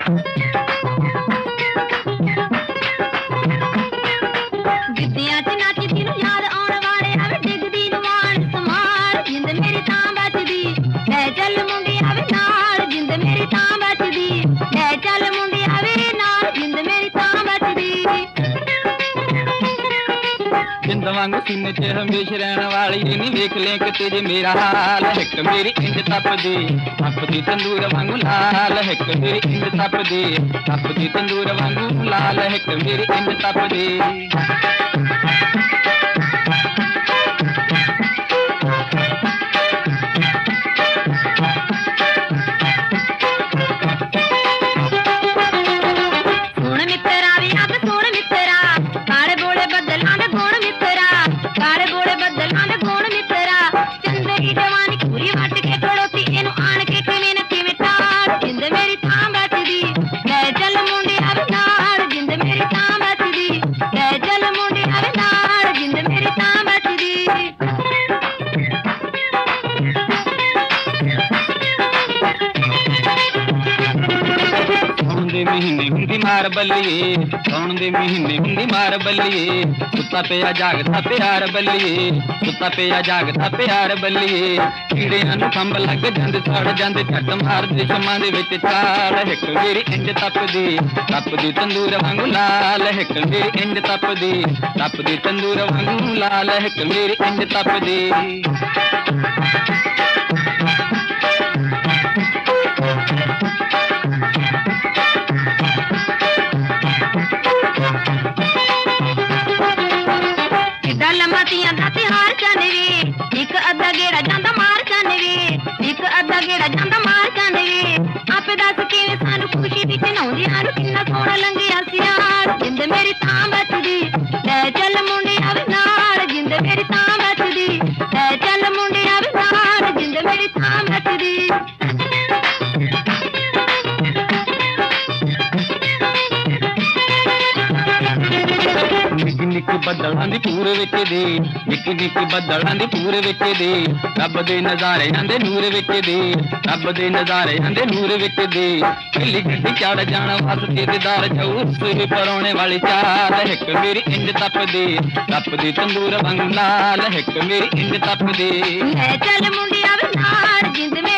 ਗਿੱਧਿਆਂ 'ਚ ਨੱਚਦੀ ਨੂੰ ਯਾਦ ਆਉਣ ਵਾਲੇ ਆਵੇ ਡਿੱਗਦੀ ਨੂੰ ਆਣ ਸਮਾਰ ਜਿੰਦ ਮੇਰੀ ਤਾਂ ਬਚਦੀ ਲੈ ਚੱਲ ਮੁੰਡਿਆ ਵੇ ਨਾਲ ਜਿੰਦ ਮੇਰੀ ਤਾਂ ਬਚਦੀ ਲੈ ਚੱਲ ਮੁੰਡਿਆ ਵੇ ਨਾਲ ਜਿੰਦ ਮੇਰੀ ਤਾਂ ਬਚਦੀ ਜਿੰਦ ਵਾਂਗੂ ਸੀਨੇ 'ਚ ਹਮੇਸ਼ ਰਹਿਣ ਵਾਲੀ ਨੀ ਵੇਖ ਲੈ ਕਿਤੇ ਜੇ ਮੇਰਾ ਹਾਲ ਹਿੱਕ ਮੇਰੀ ਇੰਜ ਤਪਦੀ ਤੰਦੂਰ ਵਾਂਗੂ ਲਾਲ ਹਿੱਕ ਮੇਰੀ ਇੰਜ ਤਪਦੀ ਤੰਦੂਰ ਵਾਂਗੂ ਲਾਲ ਹਿੱਕ ਮੇਰੀ ਇੰਜ ਤਪਦੀ ਸੁਣ ਮਿੱਤਰਾ ਵੀ ਅੱਗ ਸੁਣ ਮਿੱਤਰਾ ਕਾਲੇ ਬੋਲੇ ਬੱਦਲਾਂ ਦੇ ਗੁਣ ਮਿੱਤਰਾ ਕਾਲੇ ਬੋਲੇ ਬੱਦਲਾਂ ਦੇ ਗੁਣ ਮਿੱਤਰਾ ਚੰਦਰੀ ਜਵਾਨੀ ਪੂਰੀ ਵੱਟ ਕੇ ਖੜੋਤੀ ਇਹਨੂੰ ਆਣ ਕੇ ਕਿਵੇਂ ਨਾ ਕਿਵੇਂ ਤਾਰ ਜਿੰਦ ਮੇਰੀ ਤਾਂ ਬਚਦੀ ਲੈ ਚੱਲ ਮੁੰਡਿਆ ਵੇ ਨਾਲ ਜਿੰਦ ਮੇਰੀ ਤਾਂ ਬਚਦੀ ਲੈ ਚੱਲ ਮੁੰਡਿਆ ਵੇ ਨਾਲ ਜਿੰਦ ਮੇਰੀ ਤਾਂ ਬਚਦੀ ਸਾਉਣ ਦੇ ਮਹੀਨੇ ਹੁੰਦੀ ਮਾਰ ਬੱਲੀਏ ਸਾਉਣ ਦੇ ਮਹੀਨੇ ਹੁੰਦੀ ਮਾਰ ਬੱਲੀਏ ਸੁੱਤਾ ਪਿਆ ਜਾਗਦਾ ਪਿਆਰ ਬੱਲੀਏ ਸੁੱਤਾ ਪਿਆ ਜਾਗਦਾ ਪਿਆਰ ਬੱਲੀਏ ਕੀੜਿਆਂ ਨੂੰ ਖੰਭ ਲੱਗ ਜਾਂਦੇ ਸੜ ਜਾਂਦੇ ਛੱਟ ਮਾਰਦੇ ਸ਼ਮਾਂ ਦੇ ਵਿੱਚ ਚਾਲ ਹਿੱਕ ਮੇਰੀ ਇੰਜ ਤਪਦੀ ਤੰਦੂਰ ਵਾਂਗੂ ਲਾਲ ਹਿੱਕ ਮੇਰੀ ਇੰਜ ਤਪਦੀ ਤੰਦੂਰ ਵਾਂਗੂ ਲਾਲ ਹਿੱਕ ਮੇਰੀ ਇੰਜ ਤਪਦੀ ਕਿੱਡਾ ਲੰਮਾ ਤੀਆਂ ਦਾ ਤਿਉਹਾਰ ਚਾਨੇ ਵੇ ਇੱਕ ਅੱਧਾ ਗੇੜਾ ਜਾਂਦਾ ਮਾਰ ਚਾਨੇ ਵੇ ਇੱਕ ਅੱਧਾ ਗੇੜਾ ਜਾਂਦਾ ਮਾਰ ਚਾਨੇ ਵੇ ਆਪੇ ਦੱਸ ਕਿਵੇਂ ਸਾਨੂੰ ਖੁਸ਼ੀ ਵਿੱਚ ਨਹਾਉਂਦੀਆਂ ਨੂੰ ਕਿੰਨਾ ਸੋਹਣਾ ਲੰਘਿਆ ਸਿਆਲ ਜਿੰਦ ਮੇਰੀ ਤਾਂ ਬਚਦੀ ਲੈ ਚੱਲ ਮੁੰਡਿਆ ਵੇ ਨਾਲ ਜਿੰਦ ਮੇਰੀ ਤਾਂ ਬਚਦੀ ਲੈ ਚੱਲ ਮੁੰਡਿਆ ਵੇ ਨਾਲ ਜਿੰਦ ਮੇਰੀ ਤਾਂ ਬਚਦੀ ਨਿੱਕੀ ਨਿੱਕੀ ਬੱਦਲਾਂ ਦੀ ਪੂਰੇ ਵਿੱਚ ਦੇ ਨਿੱਕੀ ਨਿੱਕੀ ਬੱਦਲਾਂ ਦੀ ਪੂਰੇ ਵਿੱਚ ਦੇ ਰੱਬ ਦੇ ਨਜ਼ਾਰੇ ਆਂਦੇ ਨੂਰ ਵਿੱਚ ਦੇ ਰੱਬ ਦੇ ਨਜ਼ਾਰੇ ਆਂਦੇ ਨੂਰ ਵਿੱਚ ਦੇ ਪਹਿਲੀ ਗੱਡੀ ਚੜ ਜਾਣਾ ਵਾਸਤੇ ਦੇਦਾਰ ਜਾਊ ਸੋਹੇ ਪਰੋਣੇ ਵਾਲੀ ਚਾਲ ਹਿੱਕ ਮੇਰੀ ਇੰਜ ਤਪਦੀ ਤੰਦੂਰ ਵਾਂਗੂ ਲਾਲ ਹਿੱਕ ਮੇਰੀ ਇੰਜ ਤਪਦੀ ਲੈ ਚੱਲ ਮੁੰਡਿਆ ਵੇ ਨਾਲ ਜਿੰਦ ਮੇਰੀ